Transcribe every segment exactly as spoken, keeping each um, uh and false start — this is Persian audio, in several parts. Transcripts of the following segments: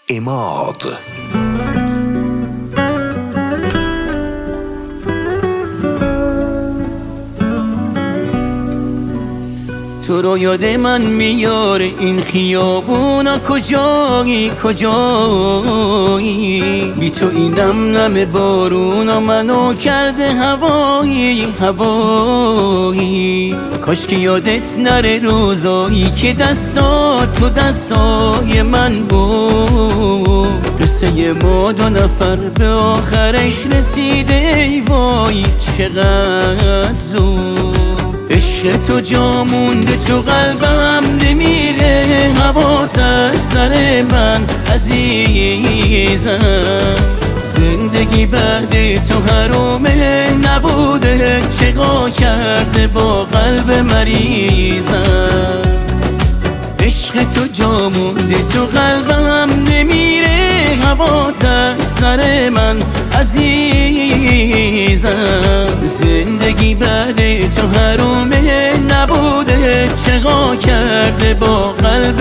عماد. تو رو یاد من میاره این خیابونا، کجایی کجایی؟ بی تو این نم نم بارونا منو کرده هوایی هوایی. کاش که یادت نره روزایی که دستات تو دستای من بود. قصه ما دو نفر به آخرش رسیده، ای وای چقدر زود. عشق تو جا مونده تو قلبم نمیره، هوات از سر من عزیزم. زندگی بعد تو حرومه نبوده، چقا کرده با قلب مریضم. عشق تو جا مونده تو قلبم نمیره، هوات از سر من عزیزم. زندگی بعد تو حرومه نبوده، چقا کرده با قلب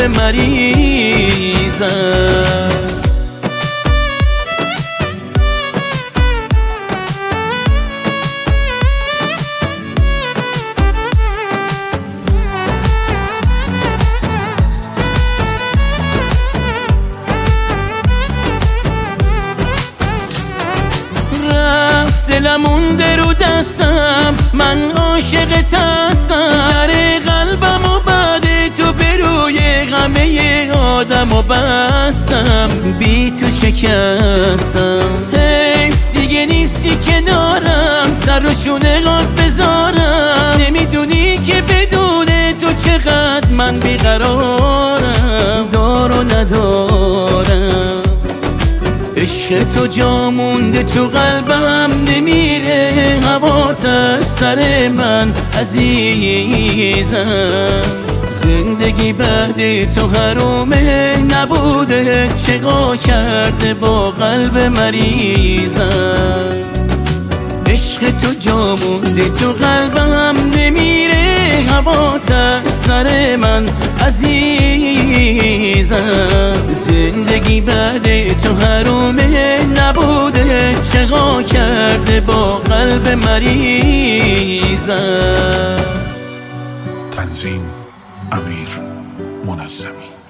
مریضم. دلم مونده رو دستم، من عاشقت هستم. در قلبم و بعد تو به روی غمه آدم و بستم. بی تو شکستم، حیف دیگه نیستی کنارم، سر و شونه غاز بذارم. نمیدونی که بدون تو چقدر من بیقرارم، دار و ندارم. عشق تو جا مونده تو قلبم نمیره، هوات از سر من عزیزم. زندگی بعد تو حرومه نبوده، چقا کرده با قلب مریضم. عشق تو جا مونده تو قلبم نمیره، هوات از سر من عزیزم. زندگی بعد تو حرومه نبوده، چقا کرده با قلب مریضم. تنظیم امیر منظمی.